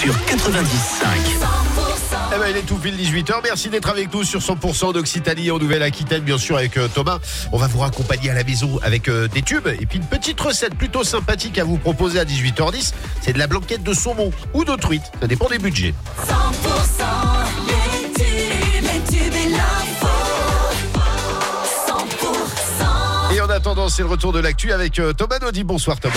sur 90.5. Eh ben, il est tout pile 18h. Merci d'être avec nous sur 100% d'Occitanie en Nouvelle-Aquitaine, bien sûr, avec Thomas. On va vous raccompagner à la maison avec des tubes et puis une petite recette plutôt sympathique à vous proposer à 18h10. C'est de la blanquette de saumon ou de truite. Ça dépend des budgets. 100% les tubes et l'info. 100%. Et en attendant, c'est le retour de l'actu avec Thomas Naudy. Bonsoir Thomas.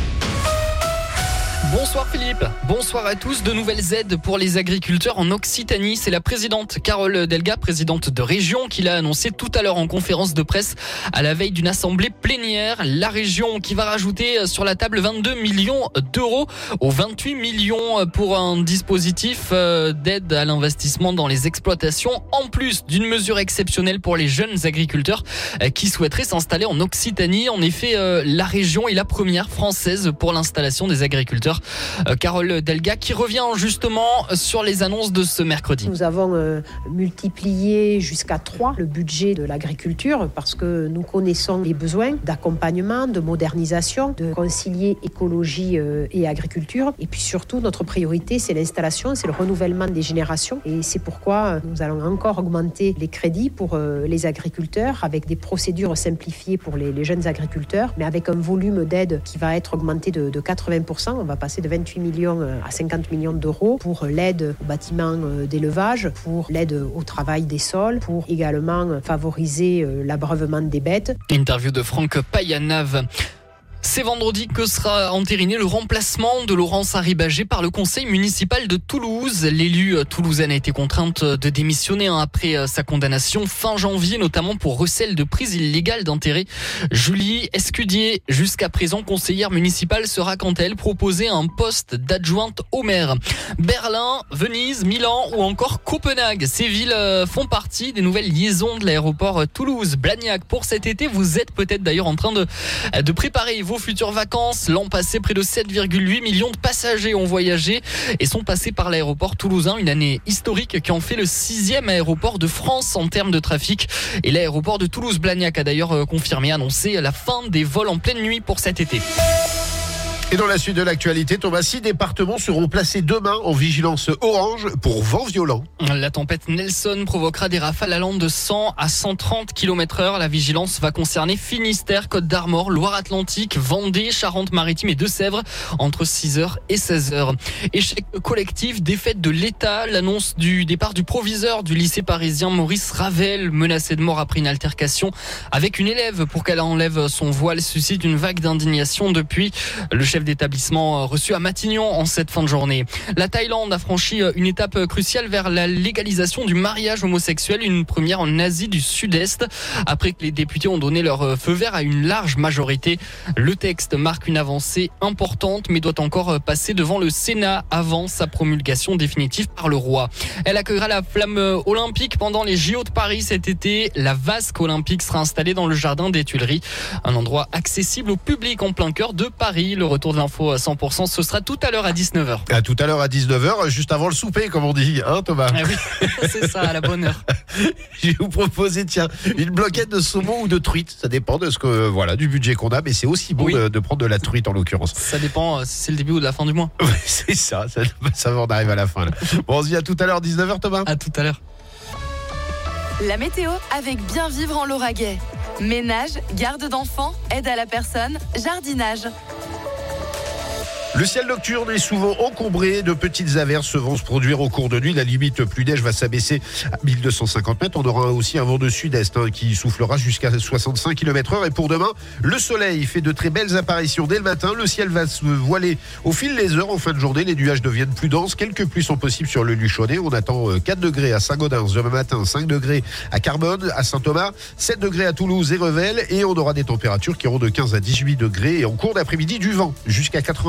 Bonsoir Philippe, bonsoir à tous. De nouvelles aides pour les agriculteurs en Occitanie. C'est la présidente Carole Delga, présidente de région, qui l'a annoncé tout à l'heure en conférence de presse à la veille d'une assemblée plénière. La région qui va rajouter sur la table 22 millions d'euros aux 28 millions pour un dispositif d'aide à l'investissement dans les exploitations, en plus d'une mesure exceptionnelle pour les jeunes agriculteurs qui souhaiteraient s'installer en Occitanie. En effet, la région est la première française pour l'installation des agriculteurs. Carole Delga qui revient justement sur les annonces de ce mercredi. Nous avons multiplié jusqu'à 3 le budget de l'agriculture parce que nous connaissons les besoins d'accompagnement, de modernisation, de concilier écologie et agriculture. Et puis surtout, notre priorité, c'est l'installation, c'est le renouvellement des générations. Et c'est pourquoi nous allons encore augmenter les crédits pour les agriculteurs avec des procédures simplifiées pour les jeunes agriculteurs, mais avec un volume d'aide qui va être augmenté de 80%. On va passer de 28 millions à 50 millions d'euros pour l'aide aux bâtiments d'élevage, pour l'aide au travail des sols, pour également favoriser l'abreuvement des bêtes. Interview de Franck Payanave. C'est vendredi que sera entériné le remplacement de Laurence Harribagé par le conseil municipal de Toulouse. L'élue toulousaine a été contrainte de démissionner après sa condamnation fin janvier, notamment pour recel de prise illégale d'intérêt. Julie Escudier, jusqu'à présent conseillère municipale, sera quant à elle proposée à un poste d'adjointe au maire. Berlin, Venise, Milan ou encore Copenhague. Ces villes font partie des nouvelles liaisons de l'aéroport Toulouse-Blagnac pour cet été. Vous êtes peut-être d'ailleurs en train de préparer vos futures vacances. L'an passé, près de 7,8 millions de passagers ont voyagé et sont passés par l'aéroport toulousain. Une année historique qui en fait le 6e aéroport de France en termes de trafic. Et l'aéroport de Toulouse-Blagnac a d'ailleurs confirmé, annoncé la fin des vols en pleine nuit pour cet été. Et dans la suite de l'actualité, Thomas, 6 départements seront placés demain en vigilance orange pour vent violent. La tempête Nelson provoquera des rafales allant de 100 à 130 km/h. La vigilance va concerner Finistère, Côte d'Armor, Loire-Atlantique, Vendée, Charente-Maritime et Deux-Sèvres entre 6h et 16h. Échec collectif, défaite de l'État. L'annonce du départ du proviseur du lycée parisien Maurice Ravel, menacé de mort après une altercation avec une élève pour qu'elle enlève son voile, suscite une vague d'indignation depuis. Le chef d'établissement reçu à Matignon en cette fin de journée. La Thaïlande a franchi une étape cruciale vers la légalisation du mariage homosexuel, une première en Asie du Sud-Est. Après que les députés ont donné leur feu vert à une large majorité, le texte marque une avancée importante mais doit encore passer devant le Sénat avant sa promulgation définitive par le roi. Elle accueillera la flamme olympique pendant les JO de Paris cet été. La vasque olympique sera installée dans le jardin des Tuileries, un endroit accessible au public en plein cœur de Paris. Le retour de l'info à 100%, ce sera tout à l'heure à 19h. À tout à l'heure à 19h, juste avant le souper, comme on dit, hein Thomas? Ah oui, c'est ça, à la bonne heure. Je vais vous proposer, tiens, une blanquette de saumon ou de truite. Ça dépend de ce que, voilà, du budget qu'on a, mais c'est aussi bon de prendre de la truite en l'occurrence. Ça dépend si c'est le début ou de la fin du mois. Oui, c'est ça va, on arrive à la fin. Là. Bon, on se dit à tout à l'heure, 19h Thomas. À tout à l'heure. La météo avec Bien Vivre en Lauragais. Ménage, garde d'enfants, aide à la personne, jardinage. Le ciel nocturne est souvent encombré de petites averses vont se produire au cours de nuit. La limite plus neige va s'abaisser à 1250 mètres. On aura aussi un vent de sud-est qui soufflera jusqu'à 65 km/h. Et pour demain, le soleil fait de très belles apparitions dès le matin. Le ciel va se voiler au fil des heures. En fin de journée, les nuages deviennent plus denses. Quelques pluies sont possibles sur le Luchonnet. On attend 4 degrés à Saint-Gaudens demain matin, 5 degrés à Carbone, à Saint-Thomas, 7 degrés à Toulouse et Revel. Et on aura des températures qui iront de 15 à 18 degrés. Et en cours d'après-midi, du vent jusqu'à 80.